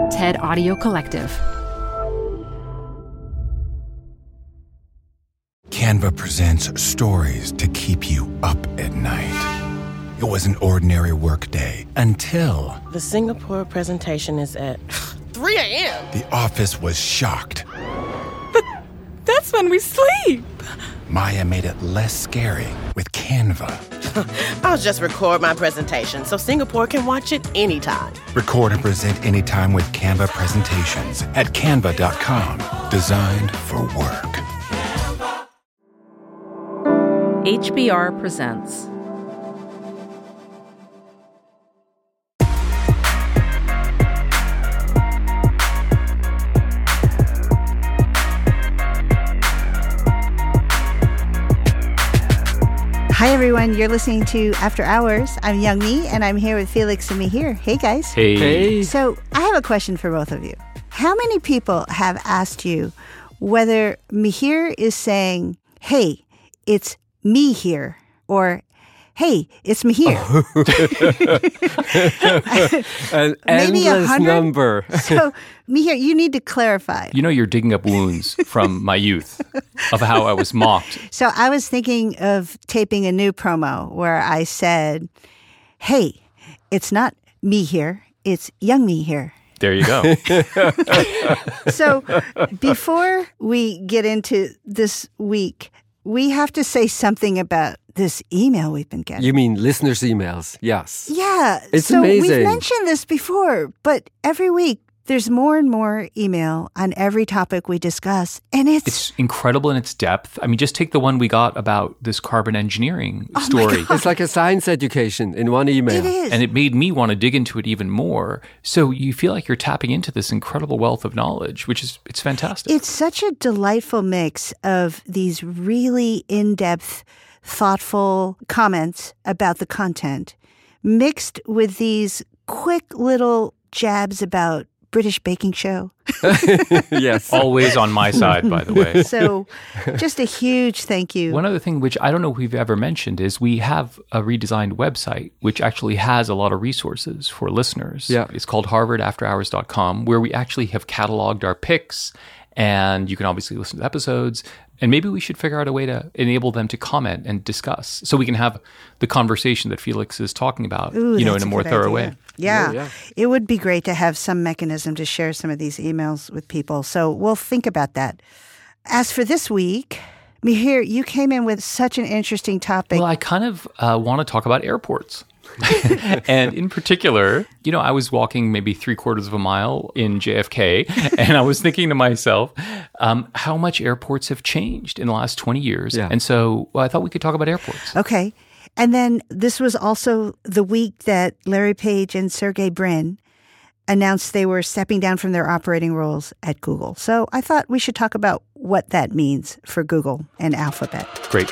TED Audio Collective. Canva presents stories to keep you up at night. It was an ordinary workday until... The Singapore presentation is at 3 a.m. The office was shocked. But that's when we sleep. Maya made it less scary with Canva. I'll just record my presentation so Singapore can watch it anytime. Record and present anytime with Canva presentations at canva.com. Designed for work. HBR presents. Hi, everyone. You're listening to After Hours. I'm Young Mi, and I'm here with Felix and Mihir. Hey, guys. Hey. So I have a question for both of you. How many people have asked you whether Mihir is saying, hey, it's me here, or hey, it's Mihir? An Maybe endless 100? number. So, Mihir, you need to clarify. You know, you're digging up wounds from my youth of how I was mocked. So I was thinking of taping a new promo where I said, hey, it's not me here, it's Young Mi here. There you go. So before we get into this week, we have to say something about this email we've been getting. You mean listeners' emails? Yes. Yeah. It's so amazing. We've mentioned this before, but every week there's more and more email on every topic we discuss. And It's incredible in its depth. I mean, just take the one we got about this carbon engineering story. It's like a science education in one email. It is. And it made me want to dig into it even more. So you feel like you're tapping into this incredible wealth of knowledge, it's fantastic. It's such a delightful mix of these really in-depth, thoughtful comments about the content, mixed with these quick little jabs about British baking show. Yes. Always on my side, by the way. So just a huge thank you. One other thing, which I don't know if we've ever mentioned, is we have a redesigned website, which actually has a lot of resources for listeners. Yeah. It's called harvardafterhours.com, where we actually have cataloged our picks, and you can obviously listen to the episodes. And maybe we should figure out a way to enable them to comment and discuss so we can have the conversation that Felix is talking about, Ooh, in that's a more good thorough idea. way. Yeah. Yeah. It would be great to have some mechanism to share some of these emails with people. So we'll think about that. As for this week, Mihir, you came in with such an interesting topic. Well, I kind of want to talk about airports. And in particular, I was walking maybe 3/4 of a mile in JFK, and I was thinking to myself, how much airports have changed in the last 20 years. Yeah. And so I thought we could talk about airports. Okay. And then this was also the week that Larry Page and Sergey Brin announced they were stepping down from their operating roles at Google. So I thought we should talk about what that means for Google and Alphabet. Great.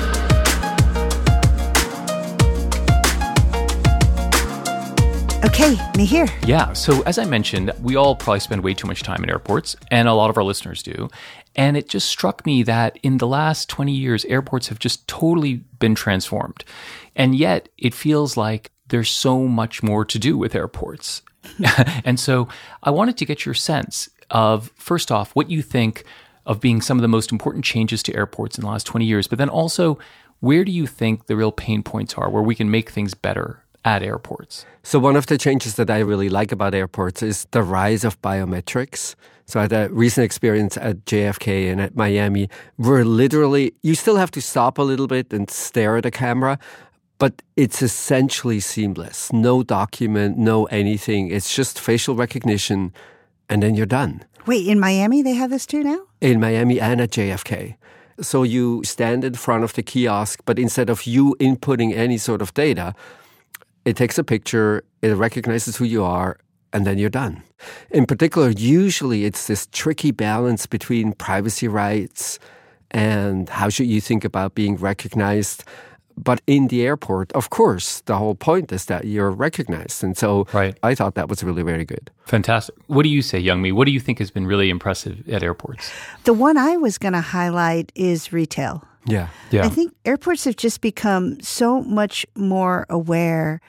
Okay, Mihir. Yeah. So as I mentioned, we all probably spend way too much time in airports, and a lot of our listeners do. And it just struck me that in the last 20 years, airports have just totally been transformed. And yet it feels like there's so much more to do with airports. And so I wanted to get your sense of, first off, what you think of being some of the most important changes to airports in the last 20 years, but then also, where do you think the real pain points are where we can make things better at airports? So one of the changes that I really like about airports is the rise of biometrics. So I had a recent experience at JFK and at Miami where literally you still have to stop a little bit and stare at a camera, but it's essentially seamless. No document, no anything. It's just facial recognition, and then you're done. Wait, in Miami they have this too now? In Miami and at JFK. So you stand in front of the kiosk, but instead of you inputting any sort of data, it takes a picture, it recognizes who you are, and then you're done. In particular, usually it's this tricky balance between privacy rights and how should you think about being recognized. But in the airport, of course, the whole point is that you're recognized. And so Right. I thought that was really very good. Fantastic. What do you say, Young Mi? What do you think has been really impressive at airports? The one I was going to highlight is retail. Yeah. Yeah. I think airports have just become so much more aware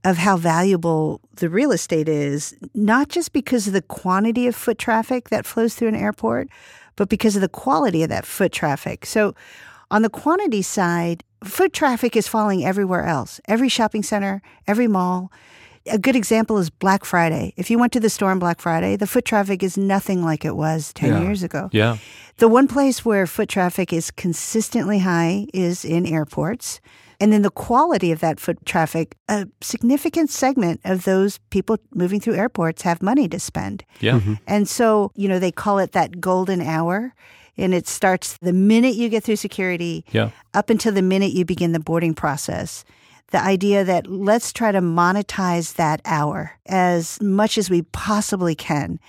of how valuable the real estate is, not just because of the quantity of foot traffic that flows through an airport, but because of the quality of that foot traffic. So on the quantity side, foot traffic is falling everywhere else. Every shopping center, every mall. A good example is Black Friday. If you went to the store on Black Friday, the foot traffic is nothing like it was 10 years ago. Yeah. The one place where foot traffic is consistently high is in airports. And then the quality of that foot traffic, a significant segment of those people moving through airports have money to spend. Yeah. And so, they call it that golden hour. And it starts the minute you get through security up until the minute you begin the boarding process. The idea that let's try to monetize that hour as much as we possibly can.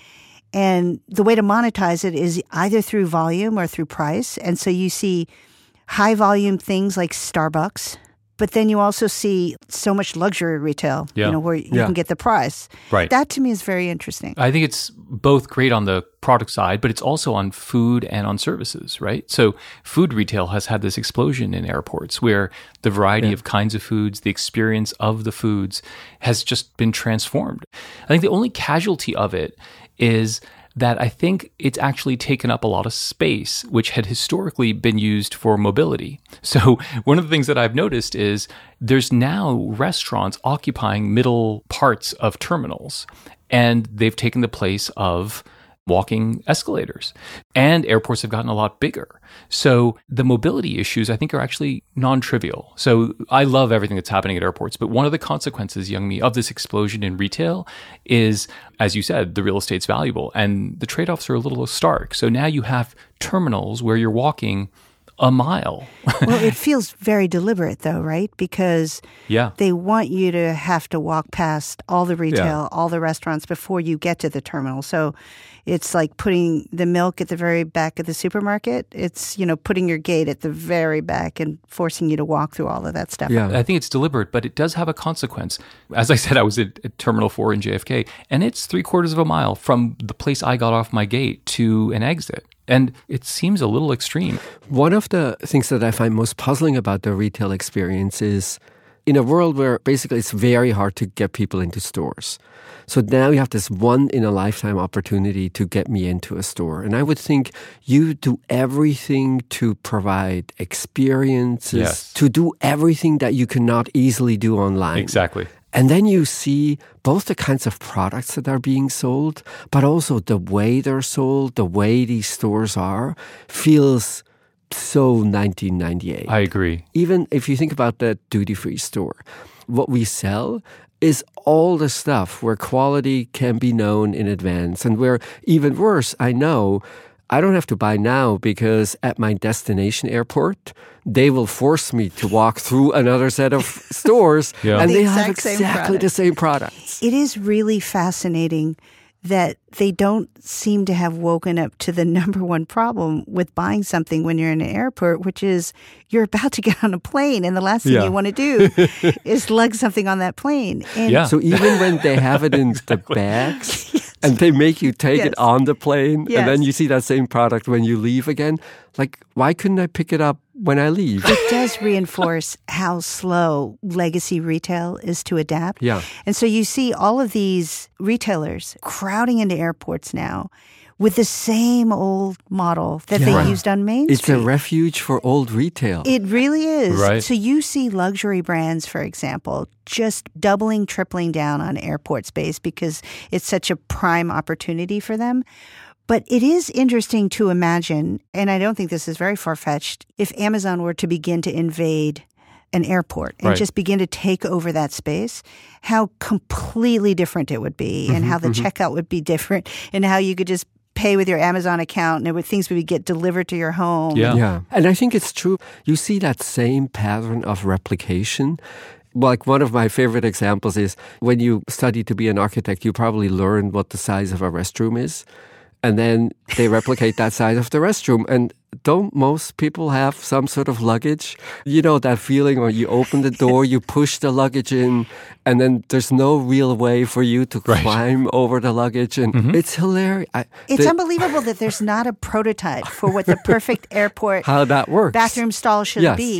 And the way to monetize it is either through volume or through price. And so you see high volume things like Starbucks, but then you also see so much luxury retail, where you can get the price. Right. That to me is very interesting. I think it's both great on the product side, but it's also on food and on services, right? So food retail has had this explosion in airports where the variety of kinds of foods, the experience of the foods has just been transformed. I think the only casualty of it is that I think it's actually taken up a lot of space, which had historically been used for mobility. So one of the things that I've noticed is there's now restaurants occupying middle parts of terminals, and they've taken the place of walking escalators. And airports have gotten a lot bigger. So the mobility issues, I think, are actually non-trivial. So I love everything that's happening at airports. But one of the consequences, Youngmi, of this explosion in retail is, as you said, the real estate's valuable. And the trade-offs are a little stark. So now you have terminals where you're walking a mile. Well, it feels very deliberate, though, right? Because they want you to have to walk past all the retail, all the restaurants before you get to the terminal. So it's like putting the milk at the very back of the supermarket. It's, putting your gate at the very back and forcing you to walk through all of that stuff. Yeah. I think it's deliberate, but it does have a consequence. As I said, I was at Terminal 4 in JFK, and it's 3/4 of a mile from the place I got off my gate to an exit. And it seems a little extreme. One of the things that I find most puzzling about the retail experience is in a world where basically it's very hard to get people into stores. So now you have this one-in-a-lifetime opportunity to get me into a store. And I would think you do everything to provide experiences, to do everything that you cannot easily do online. Exactly. And then you see both the kinds of products that are being sold, but also the way they're sold, the way these stores are, feels so 1998. I agree. Even if you think about the duty-free store, what we sell is all the stuff where quality can be known in advance and where, even worse, I know I don't have to buy now because at my destination airport, they will force me to walk through another set of stores and they have exactly the same products. It is really fascinating that they don't seem to have woken up to the number one problem with buying something when you're in an airport, which is you're about to get on a plane and the last thing you want to do is lug something on that plane. And So even when they have it in the bags and they make you take it on the plane and then you see that same product when you leave again, like, why couldn't I pick it up when I leave? It does reinforce how slow legacy retail is to adapt. Yeah. And so you see all of these retailers crowding into airports now with the same old model that they used on Main Street. It's a refuge for old retail. It really is. Right. So you see luxury brands, for example, just doubling, tripling down on airport space because it's such a prime opportunity for them. But it is interesting to imagine, and I don't think this is very far-fetched, if Amazon were to begin to invade an airport and just begin to take over that space, how completely different it would be and how the checkout would be different and how you could just pay with your Amazon account and things would get delivered to your home. Yeah. And I think it's true. You see that same pattern of replication. Like one of my favorite examples is when you study to be an architect, you probably learn what the size of a restroom is. And then they replicate that size of the restroom. And don't most people have some sort of luggage? You know, that feeling where you open the door, you push the luggage in, and then there's no real way for you to climb over the luggage. And it's hilarious. It's unbelievable that there's not a prototype for what the perfect airport how that works. bathroom stall should be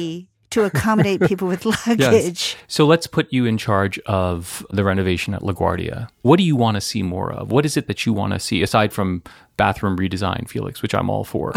to accommodate people with luggage. So let's put you in charge of the renovation at LaGuardia. What do you want to see more of? What is it that you want to see, aside from bathroom redesign, Felix, which I'm all for?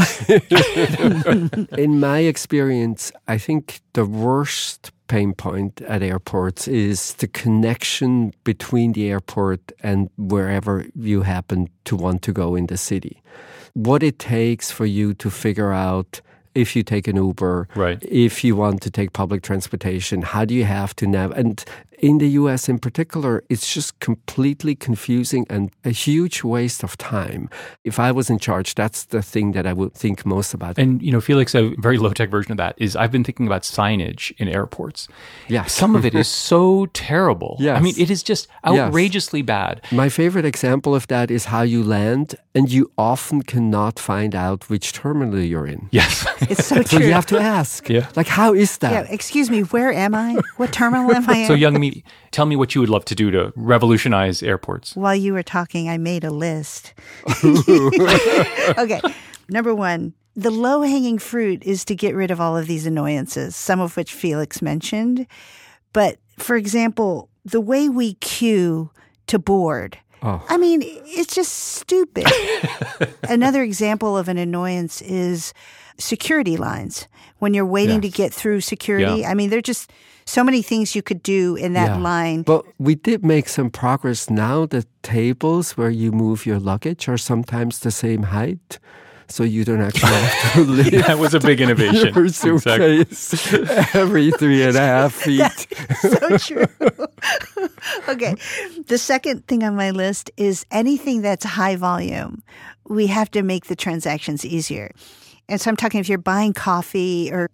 In my experience, I think the worst pain point at airports is the connection between the airport and wherever you happen to want to go in the city. What it takes for you to figure out if you take an Uber, right, if you want to take public transportation, how do you have to navigate? And in the US in particular, it's just completely confusing and a huge waste of time. If I was in charge, that's the thing that I would think most about. And, Felix, a very low-tech version of that is I've been thinking about signage in airports. Yes. Some of it is so terrible. Yes. I mean, it is just outrageously bad. My favorite example of that is how you land, and you often cannot find out which terminal you're in. Yes. It's so So true. you have to ask. Yeah. Like, how is that? Yeah, excuse me, where am I? What terminal am I in? So, Young-Mi, tell me what you would love to do to revolutionize airports. While you were talking, I made a list. Okay, number one, the low-hanging fruit is to get rid of all of these annoyances, some of which Felix mentioned. But, for example, the way we queue to board, I mean, it's just stupid. Another example of an annoyance is security lines. When you're waiting to get through security, I mean, there are just so many things you could do in that line. But we did make some progress now. The tables where you move your luggage are sometimes the same height. So you don't actually have to lift That was a big innovation. your suitcase every 3.5 feet. That's so true. Okay. The second thing on my list is anything that's high volume. We have to make the transactions easier. And so I'm talking if you're buying coffee or,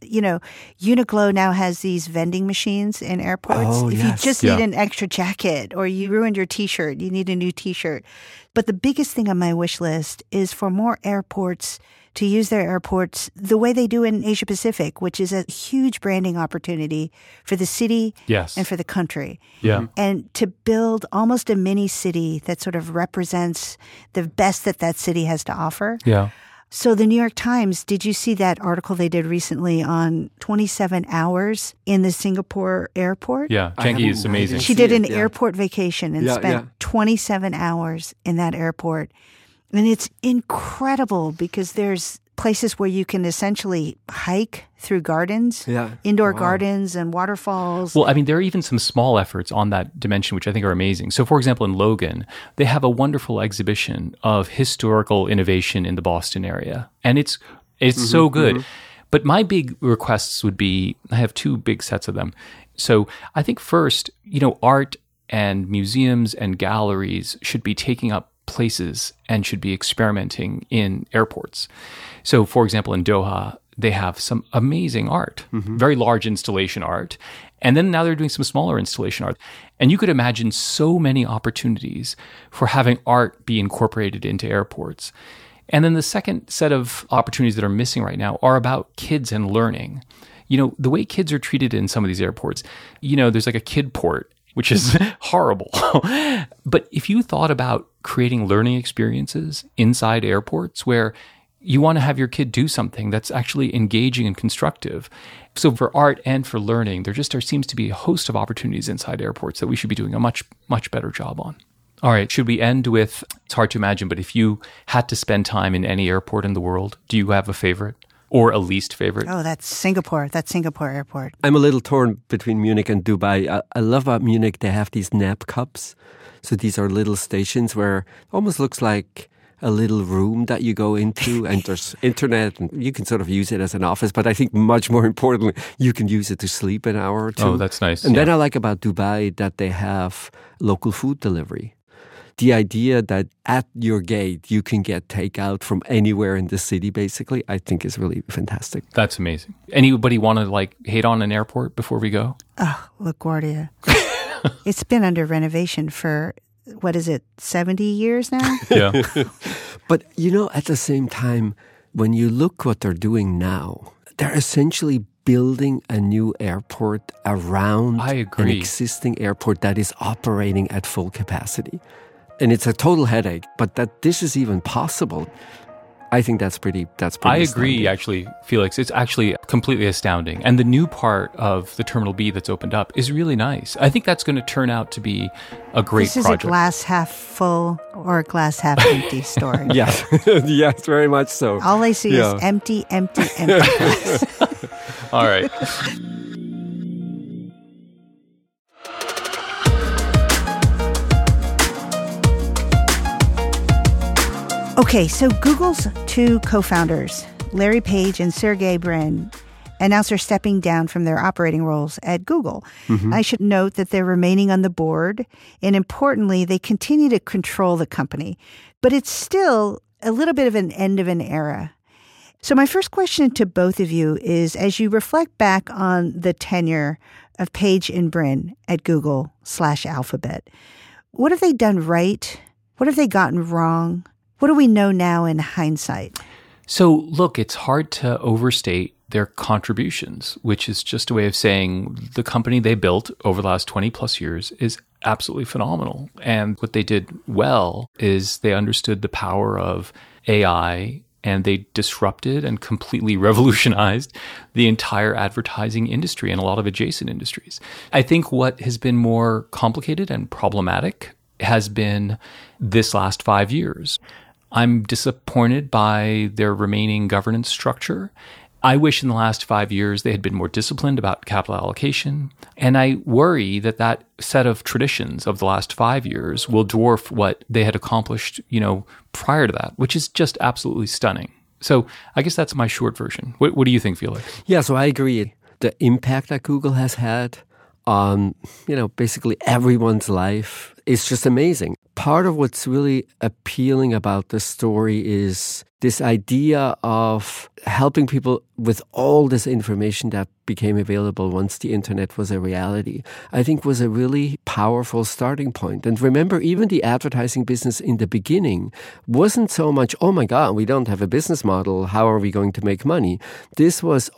Uniqlo now has these vending machines in airports. Oh, if yes. you just need an extra jacket or you ruined your T-shirt, you need a new T-shirt. But the biggest thing on my wish list is for more airports to use their airports the way they do in Asia Pacific, which is a huge branding opportunity for the city and for the country. Yeah. And to build almost a mini city that sort of represents the best that city has to offer. Yeah. So the New York Times, did you see that article they did recently on 27 hours in the Singapore airport? Yeah. Chengi is amazing. She did an airport vacation and spent Yeah. 27 hours in that airport. And it's incredible because there's places where you can essentially hike through gardens, indoor gardens and waterfalls. Well, I mean, there are even some small efforts on that dimension, which I think are amazing. So, for example, in Logan, they have a wonderful exhibition of historical innovation in the Boston area. And it's so good. But my big requests would be, I have two big sets of them. So I think first, art and museums and galleries should be taking up places and should be experimenting in airports. So, for example, in Doha, they have some amazing art, very large installation art. And then now they're doing some smaller installation art. And you could imagine so many opportunities for having art be incorporated into airports. And then the second set of opportunities that are missing right now are about kids and learning. The way kids are treated in some of these airports, there's like a kid port, which is horrible. But if you thought about creating learning experiences inside airports where you want to have your kid do something that's actually engaging and constructive. So for art and for learning, there seems to be a host of opportunities inside airports that we should be doing a much, much better job on. All right, should we end with, it's hard to imagine, but if you had to spend time in any airport in the world, do you have a favorite or a least favorite? Oh, that's Singapore. That's Singapore airport. I'm a little torn between Munich and Dubai. I love about Munich, they have these nap cups. So these are little stations where it almost looks like a little room that you go into and there's internet and you can sort of use it as an office. But I think much more importantly, you can use it to sleep an hour or two. Oh, that's nice. And then I like about Dubai that they have local food delivery. The idea that at your gate you can get takeout from anywhere in the city, basically, I think is really fantastic. That's amazing. Anybody want to hate on an airport before we go? Oh, LaGuardia. It's been under renovation for, 70 years now? Yeah. But, at the same time, when you look what they're doing now, they're essentially building a new airport around an existing airport that is operating at full capacity. And it's a total headache, but that this is even possible, I think that's pretty I agree, astounding. actually, Felix. It's actually completely astounding. And the new part of the Terminal B that's opened up is really nice. I think that's going to turn out to be a great This is project. a glass half full or a glass half empty story. Yes, yes, very much so. All I see is empty glass. All right. Okay, so Google's two co-founders, Larry Page and Sergey Brin, announced they're stepping down from their operating roles at Google. I should note that they're remaining on the board, and importantly, they continue to control the company. But it's still a little bit of an end of an era. So my first question to both of you is, as you reflect back on the tenure of Page and Brin at Google/Alphabet, what have they done right? What have they gotten wrong? What do we know now in hindsight? So, look, it's hard to overstate their contributions, which is just a way of saying the company they built over the last 20 plus years is absolutely phenomenal. And what they did well is they understood the power of AI, and they disrupted and completely revolutionized the entire advertising industry and a lot of adjacent industries. I think what has been more complicated and problematic has been this last 5 years. I'm disappointed by their remaining governance structure. I wish in the last 5 years they had been more disciplined about capital allocation. And I worry that that set of traditions of the last 5 years will dwarf what they had accomplished, prior to that, which is just absolutely stunning. So I guess that's my short version. What do you think, Felix? Yeah, so I agree. The impact that Google has had on, basically everyone's life is just amazing. Part of what's really appealing about the story is this idea of helping people with all this information that became available once the internet was a reality, I think was a really powerful starting point. And remember, even the advertising business in the beginning wasn't so much, oh my God, we don't have a business model, how are we going to make money? This was,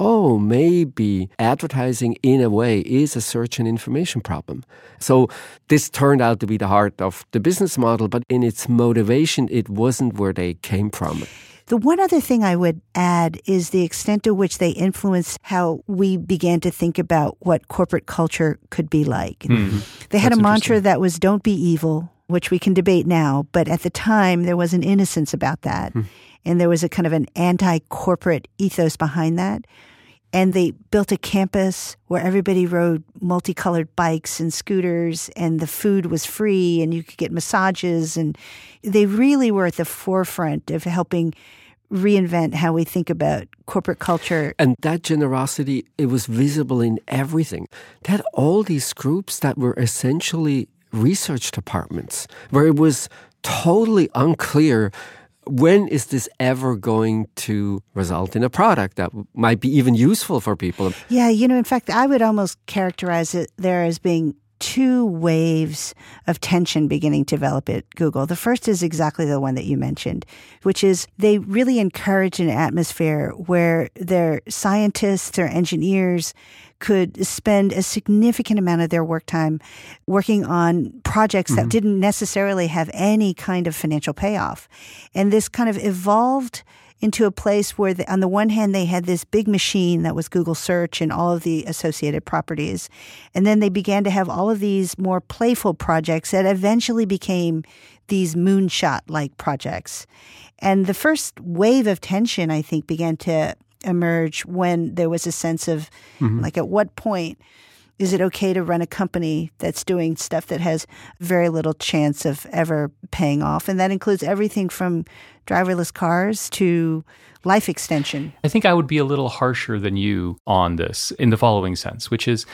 maybe advertising in a way is a search and information problem. So this turned out to be the heart of the business model, but in its motivation, it wasn't where they came from. The one other thing I would add is the extent to which they influenced how we began to think about what corporate culture could be like. They had a mantra that was "don't be evil," which we can debate now, but at the time there was an innocence about that. And there was a kind of an anti-corporate ethos behind that. And they built a campus where everybody rode multicolored bikes and scooters, and the food was free, and you could get massages. And they really were at the forefront of helping reinvent how we think about corporate culture. And that generosity, it was visible in everything. They had all these groups that were essentially research departments, where it was totally unclear when is this ever going to result in a product that might be even useful for people? Yeah, in fact, I would almost characterize it there as being two waves of tension beginning to develop at Google. The first is exactly the one that you mentioned, which is they really encourage an atmosphere where their scientists, their engineers could spend a significant amount of their work time working on projects that didn't necessarily have any kind of financial payoff. And this kind of evolved into a place where, on the one hand, they had this big machine that was Google Search and all of the associated properties. And then they began to have all of these more playful projects that eventually became these moonshot-like projects. And the first wave of tension, I think, began to emerge when there was a sense of, like, at what point is it okay to run a company that's doing stuff that has very little chance of ever paying off? And that includes everything from driverless cars to life extension. I think I would be a little harsher than you on this in the following sense, which is,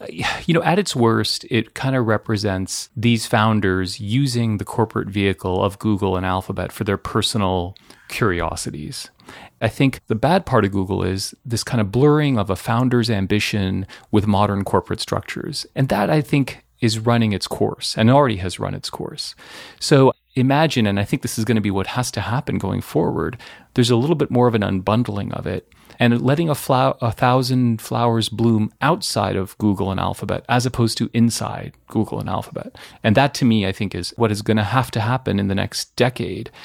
at its worst, it kind of represents these founders using the corporate vehicle of Google and Alphabet for their personal curiosities. I think the bad part of Google is this kind of blurring of a founder's ambition with modern corporate structures. And that, I think, is running its course and already has run its course. So imagine, and I think this is going to be what has to happen going forward, there's a little bit more of an unbundling of it and letting a thousand flowers bloom outside of Google and Alphabet as opposed to inside Google and Alphabet. And that, to me, I think is what is going to have to happen in the next decade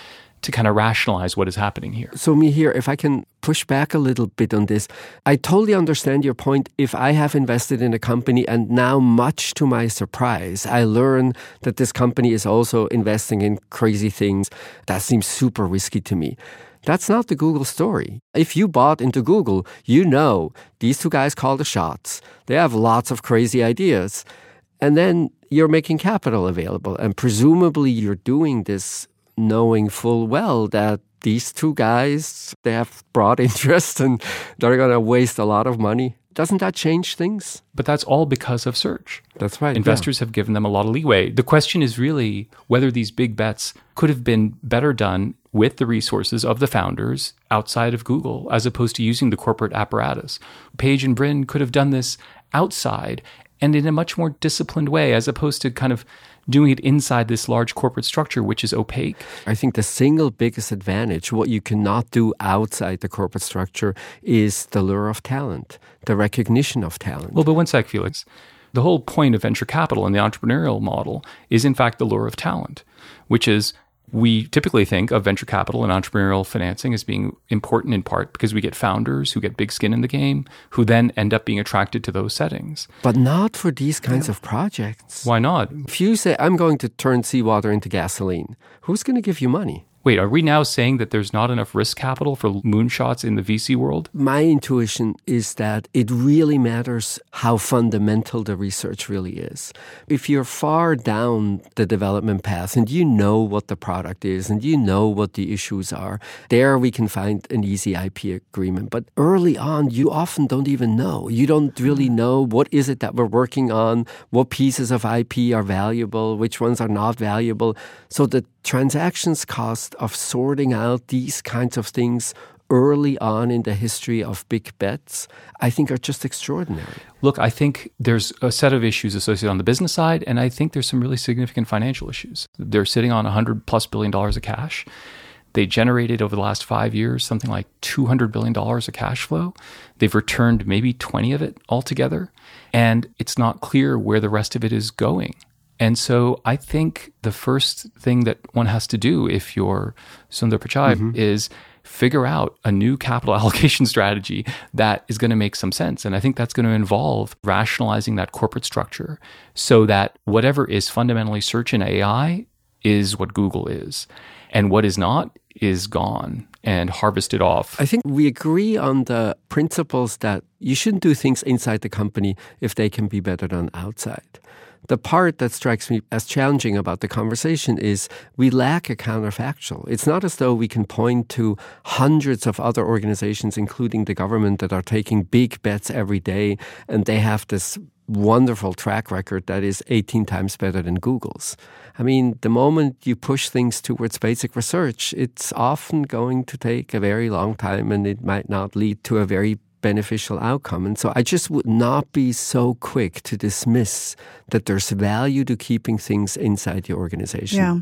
to kind of rationalize what is happening here. So Mihir, if I can push back a little bit on this, I totally understand your point. If I have invested in a company and now, much to my surprise, I learn that this company is also investing in crazy things, that seems super risky to me. That's not the Google story. If you bought into Google, you know these two guys call the shots. They have lots of crazy ideas. And then you're making capital available. And presumably you're doing this knowing full well that these two guys, they have broad interest and they're going to waste a lot of money. Doesn't that change things? But that's all because of search. That's right. Investors have given them a lot of leeway. The question is really whether these big bets could have been better done with the resources of the founders outside of Google, as opposed to using the corporate apparatus. Page and Brin could have done this outside and in a much more disciplined way, as opposed to kind of doing it inside this large corporate structure, which is opaque. I think the single biggest advantage, what you cannot do outside the corporate structure, is the lure of talent, the recognition of talent. Well, but one sec, Felix. The whole point of venture capital and the entrepreneurial model is, in fact, the lure of talent, which is we typically think of venture capital and entrepreneurial financing as being important in part because we get founders who get big skin in the game, who then end up being attracted to those settings. But not for these kinds of projects. Why not? If you say, I'm going to turn seawater into gasoline, who's going to give you money? Wait, are we now saying that there's not enough risk capital for moonshots in the VC world? My intuition is that it really matters how fundamental the research really is. If you're far down the development path and you know what the product is and you know what the issues are, there we can find an easy IP agreement. But early on, you often don't even know. You don't really know what is it that we're working on, what pieces of IP are valuable, which ones are not valuable. So the transactions cost of sorting out these kinds of things early on in the history of big bets, I think are just extraordinary. Look, I think there's a set of issues associated on the business side, and I think there's some really significant financial issues. They're sitting on $100+ billion of cash. They generated over the last 5 years something like $200 billion of cash flow. They've returned maybe 20 of it altogether, and it's not clear where the rest of it is going. And so I think the first thing that one has to do if you're Sundar Pichai is figure out a new capital allocation strategy that is going to make some sense. And I think that's going to involve rationalizing that corporate structure so that whatever is fundamentally search and AI is what Google is. And what is not is gone and harvested off. I think we agree on the principles that you shouldn't do things inside the company if they can be better done outside. The part that strikes me as challenging about the conversation is we lack a counterfactual. It's not as though we can point to hundreds of other organizations, including the government, that are taking big bets every day, and they have this wonderful track record that is 18 times better than Google's. I mean, the moment you push things towards basic research, it's often going to take a very long time, and it might not lead to a very beneficial outcome. And so I just would not be so quick to dismiss that there's value to keeping things inside the organization. Yeah.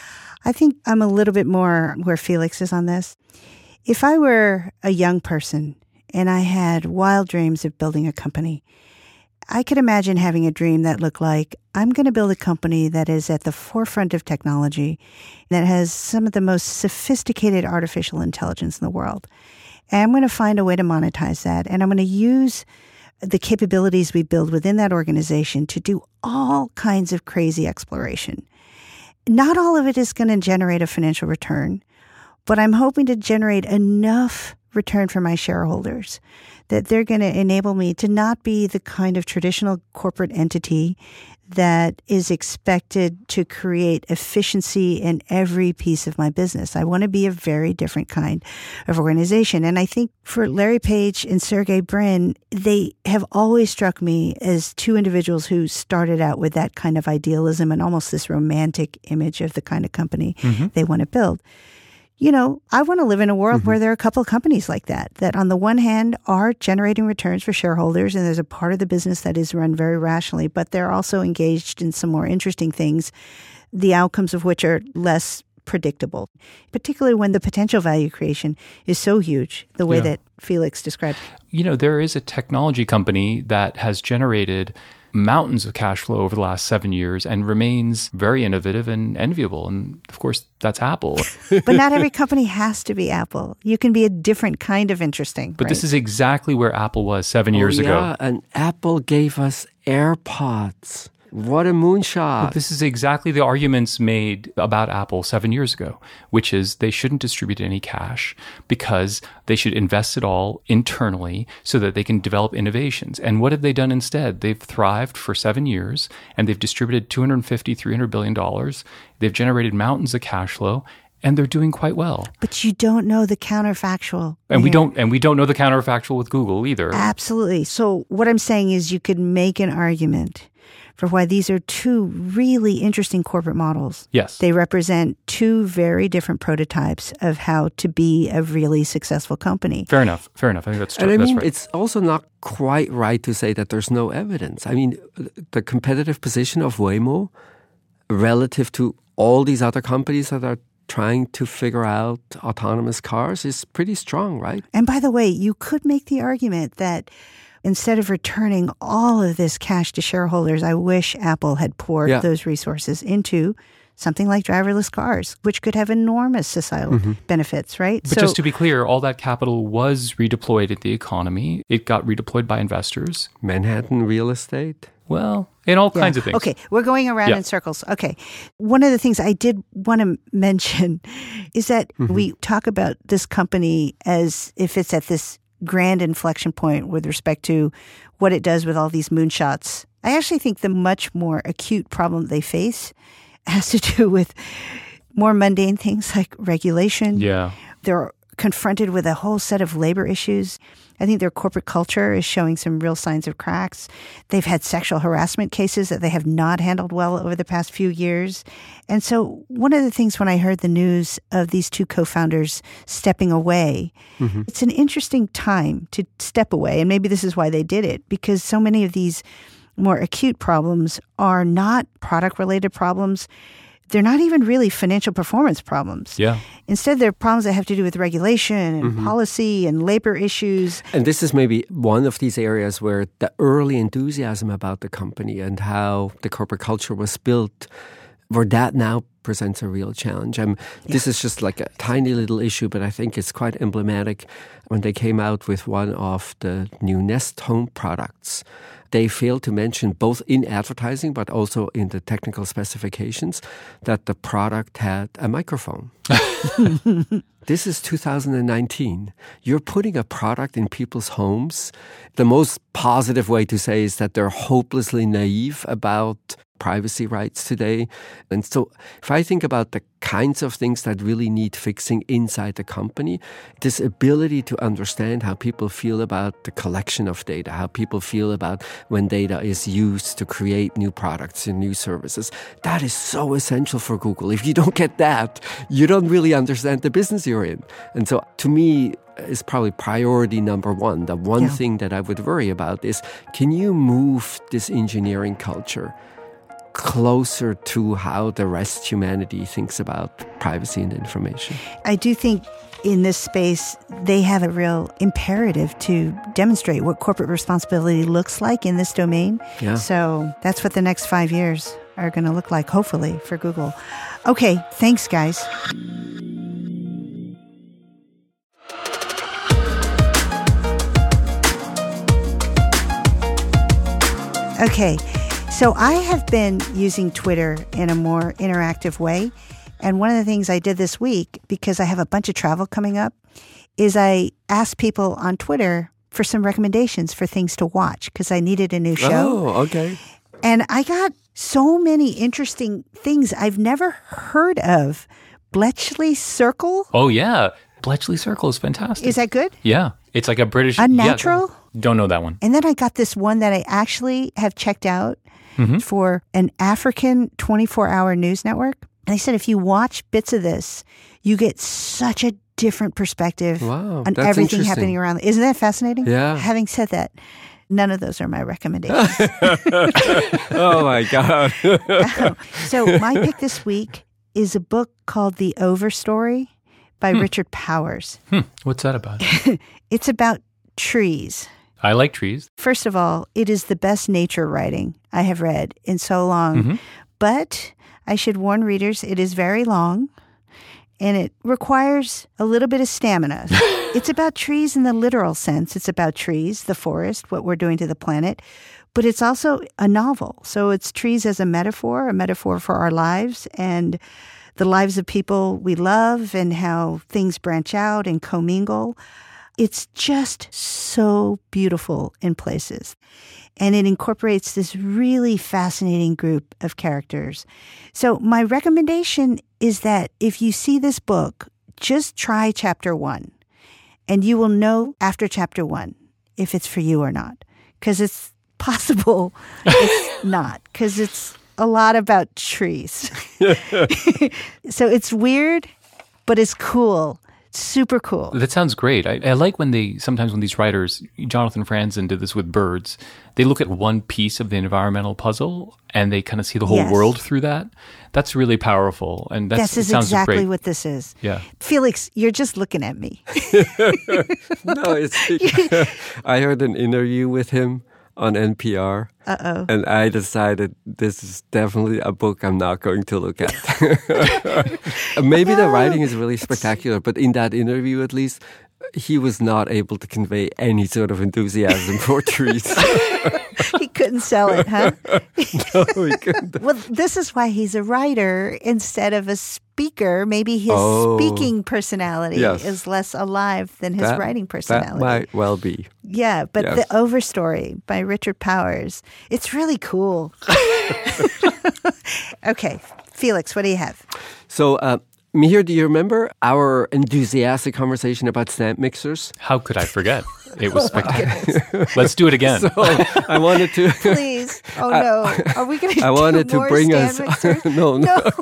I think I'm a little bit more where Felix is on this. If I were a young person and I had wild dreams of building a company, I could imagine having a dream that looked like, I'm going to build a company that is at the forefront of technology, that has some of the most sophisticated artificial intelligence in the world. And I'm going to find a way to monetize that. And I'm going to use the capabilities we build within that organization to do all kinds of crazy exploration. Not all of it is going to generate a financial return, but I'm hoping to generate enough return for my shareholders that they're going to enable me to not be the kind of traditional corporate entity that is expected to create efficiency in every piece of my business. I want to be a very different kind of organization. And I think for Larry Page and Sergey Brin, they have always struck me as two individuals who started out with that kind of idealism and almost this romantic image of the kind of company they want to build. You know, I want to live in a world where there are a couple of companies like that on the one hand are generating returns for shareholders, and there's a part of the business that is run very rationally, but they're also engaged in some more interesting things, the outcomes of which are less predictable, particularly when the potential value creation is so huge, the way that Felix described. You know, there is a technology company that has generated mountains of cash flow over the last 7 years and remains very innovative and enviable. And of course, that's Apple. But not every company has to be Apple. You can be a different kind of interesting. But this is exactly where Apple was 7 years ago. Yeah, and Apple gave us AirPods. What a moonshot. But this is exactly the arguments made about Apple 7 years ago, which is they shouldn't distribute any cash because they should invest it all internally so that they can develop innovations. And what have they done instead? They've thrived for 7 years and they've distributed $250, $300 billion. They've generated mountains of cash flow. And they're doing quite well. But you don't know the counterfactual. And we don't know the counterfactual with Google either. Absolutely. So what I'm saying is you could make an argument for why these are two really interesting corporate models. Yes. They represent two very different prototypes of how to be a really successful company. Fair enough. I think that's true. And that's right. It's also not quite right to say that there's no evidence. I mean, the competitive position of Waymo relative to all these other companies that are trying to figure out autonomous cars is pretty strong, right? And by the way, you could make the argument that instead of returning all of this cash to shareholders, I wish Apple had poured those resources into something like driverless cars, which could have enormous societal benefits, right? But just to be clear, all that capital was redeployed at the economy. It got redeployed by investors. Manhattan real estate. Well, in all kinds of things. Okay, we're going around in circles. Okay, one of the things I did want to mention is that we talk about this company as if it's at this grand inflection point with respect to what it does with all these moonshots. I actually think the much more acute problem they face has to do with more mundane things like regulation. Yeah. They're confronted with a whole set of labor issues. I think their corporate culture is showing some real signs of cracks. They've had sexual harassment cases that they have not handled well over the past few years. And so one of the things when I heard the news of these two co-founders stepping away, it's an interesting time to step away. And maybe this is why they did it, because so many of these more acute problems are not product-related problems. They're not even really financial performance problems. Yeah. Instead, they're problems that have to do with regulation and policy and labor issues. And this is maybe one of these areas where the early enthusiasm about the company and how the corporate culture was built, where that now presents a real challenge. This is just like a tiny little issue, but I think it's quite emblematic. When they came out with one of the new Nest Home products, they failed to mention both in advertising but also in the technical specifications that the product had a microphone. This is 2019. You're putting a product in people's homes. The most positive way to say is that they're hopelessly naive about privacy rights today. And so if I think about the kinds of things that really need fixing inside the company, this ability to understand how people feel about the collection of data, how people feel about when data is used to create new products and new services, that is so essential for Google. If you don't get that, you don't really understand the business you're in. And so to me, is probably priority number one. The one thing that I would worry about is, can you move this engineering culture closer to how the rest of humanity thinks about privacy and information? I do think in this space, they have a real imperative to demonstrate what corporate responsibility looks like in this domain. Yeah. So that's what the next 5 years are going to look like, hopefully, for Google. Okay, thanks, guys. Okay, so I have been using Twitter in a more interactive way. And one of the things I did this week, because I have a bunch of travel coming up, is I asked people on Twitter for some recommendations for things to watch because I needed a new show. Oh, okay. And I got so many interesting things I've never heard of. Bletchley Circle? Oh, yeah. Bletchley Circle is fantastic. Is that good? Yeah. It's like a British... Unnatural? Yeah, don't know that one. And then I got this one that I actually have checked out for an African 24-hour news network. And they said if you watch bits of this, you get such a different perspective on everything happening around. Isn't that fascinating? Yeah. Having said that, none of those are my recommendations. Oh, my God. So my pick this week is a book called The Overstory by Richard Powers. What's that about? It's about trees. I like trees. First of all, it is the best nature writing I have read in so long. But I should warn readers, it is very long and it requires a little bit of stamina. It's about trees in the literal sense. It's about trees, the forest, what we're doing to the planet. But it's also a novel. So it's trees as a metaphor for our lives and the lives of people we love and how things branch out and commingle. It's just so beautiful in places. And it incorporates this really fascinating group of characters. So my recommendation is that if you see this book, just try chapter 1. And you will know after chapter 1 if it's for you or not. Because it's possible it's not. Because it's a lot about trees. So it's weird, but it's cool. Super cool. That sounds great. I like when sometimes when these writers, Jonathan Franzen did this with birds, they look at one piece of the environmental puzzle and they kind of see the whole world through that. That's really powerful. And this is exactly great. what this is. Yeah. Felix, you're just looking at me. No, I heard an interview with him on NPR. And I decided this is definitely a book I'm not going to look at. Maybe the writing is really spectacular, but in that interview at least, he was not able to convey any sort of enthusiasm for trees. He couldn't sell it, huh? No, he couldn't. Well, this is why he's a writer instead of a speaker. Maybe his speaking personality is less alive than his writing personality. That might well be. Yeah, but The Overstory by Richard Powers, it's really cool. Okay, Felix, what do you have? So, Mihir, do you remember our enthusiastic conversation about stamp mixers? How could I forget? It was spectacular. Let's do it again. So I wanted to... Please. Oh, no. Are we going to do I wanted to more bring stand us... mixers? No.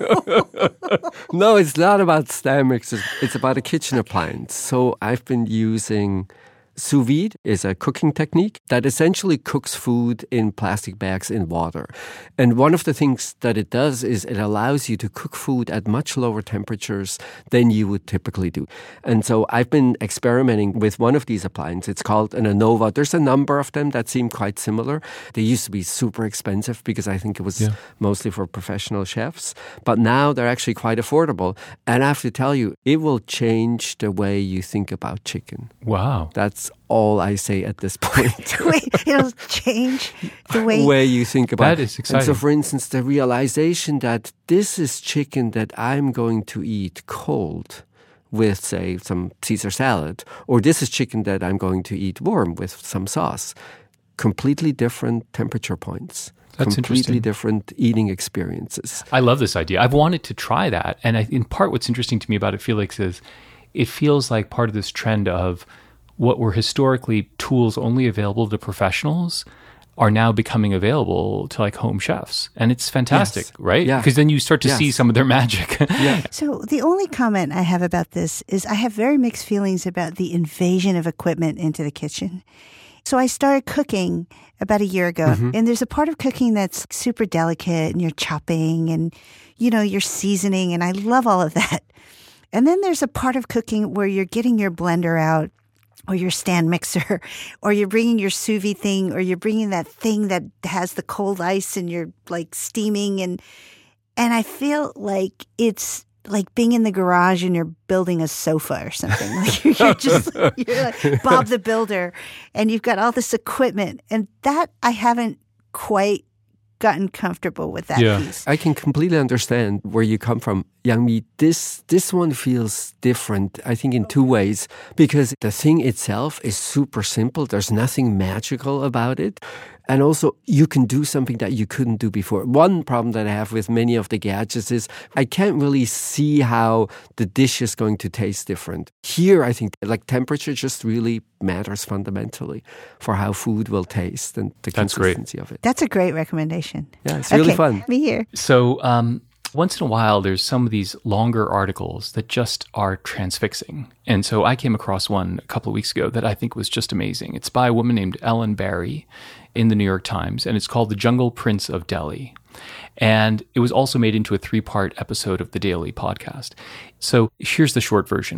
No, it's not about stand mixers. It's about a kitchen appliance. So I've been using... Sous vide is a cooking technique that essentially cooks food in plastic bags in water. And one of the things that it does is it allows you to cook food at much lower temperatures than you would typically do. And so I've been experimenting with one of these appliances. It's called an Anova. There's a number of them that seem quite similar. They used to be super expensive because I think it was mostly for professional chefs. But now they're actually quite affordable. And I have to tell you, it will change the way you think about chicken. Wow. That's all I say at this point. Wait, it'll change the way you think about it. That is exciting. And so, for instance, the realization that this is chicken that I'm going to eat cold with, say, some Caesar salad, or this is chicken that I'm going to eat warm with some sauce. Completely different temperature points. That's completely interesting. Different eating experiences. I love this idea. I've wanted to try that. And in part, what's interesting to me about it, Felix, is it feels like part of this trend of what were historically tools only available to professionals are now becoming available to like home chefs. And it's fantastic, right? Yeah. Because then you start to see some of their magic. So the only comment I have about this is I have very mixed feelings about the invasion of equipment into the kitchen. So I started cooking about a year ago, and there's a part of cooking that's super delicate, and you're chopping and, you're seasoning, and I love all of that. And then there's a part of cooking where you're getting your blender out, or your stand mixer, or you're bringing your sous vide thing, or you're bringing that thing that has the cold ice and you're like steaming. And I feel like it's like being in the garage and you're building a sofa or something. Like you're like Bob the Builder and you've got all this equipment. And that I haven't quite gotten comfortable with that piece. I can completely understand where you come from, Yang Mi. This one feels different, I think, in two ways. Because the thing itself is super simple. There's nothing magical about it. And also, you can do something that you couldn't do before. One problem that I have with many of the gadgets is I can't really see how the dish is going to taste different. Here, I think like temperature just really matters fundamentally for how food will taste and the consistency of it. That's a great recommendation. Yeah, it's really fun. Me here. So once in a while, there's some of these longer articles that just are transfixing. And so I came across one a couple of weeks ago that I think was just amazing. It's by a woman named Ellen Barry in the New York Times, and it's called The Jungle Prince of Delhi. And it was also made into a 3-part episode of the Daily podcast. So here's the short version.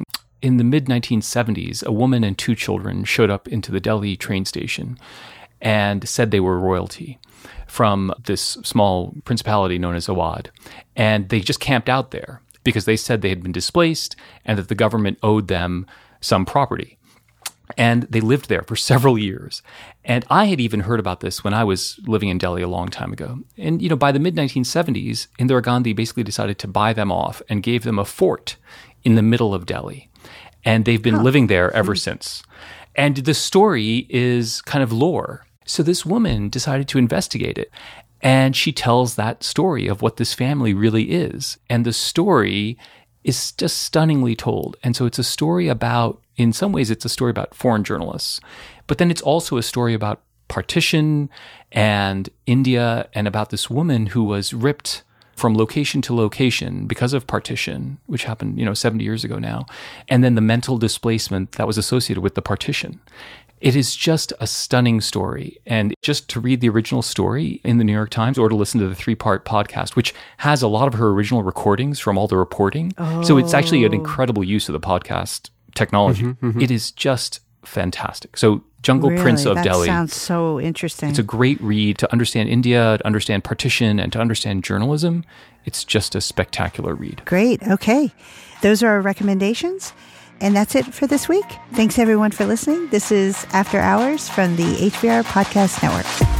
in the mid-1970s, a woman and 2 children showed up into the Delhi train station and said they were royalty from this small principality known as Awadh. And they just camped out there because they said they had been displaced and that the government owed them some property. And they lived there for several years. And I had even heard about this when I was living in Delhi a long time ago. And, by the mid-1970s, Indira Gandhi basically decided to buy them off and gave them a fort in the middle of Delhi. And they've been living there ever since. And the story is kind of lore. So this woman decided to investigate it. And she tells that story of what this family really is. And the story is just stunningly told. And so it's a story about, in some ways, it's a story about foreign journalists. But then it's also a story about partition and India and about this woman who was ripped from location to location because of partition, which happened, 70 years ago now. And then the mental displacement that was associated with the partition. It is just a stunning story. And just to read the original story in the New York Times or to listen to the 3-part podcast, which has a lot of her original recordings from all the reporting. So it's actually an incredible use of the podcast technology. It is just fantastic. So Jungle Prince of Delhi. That sounds so interesting. It's a great read to understand India, to understand partition, and to understand journalism. It's just a spectacular read. Great. Okay. Those are our recommendations. And that's it for this week. Thanks, everyone, for listening. This is After Hours from the HBR Podcast Network.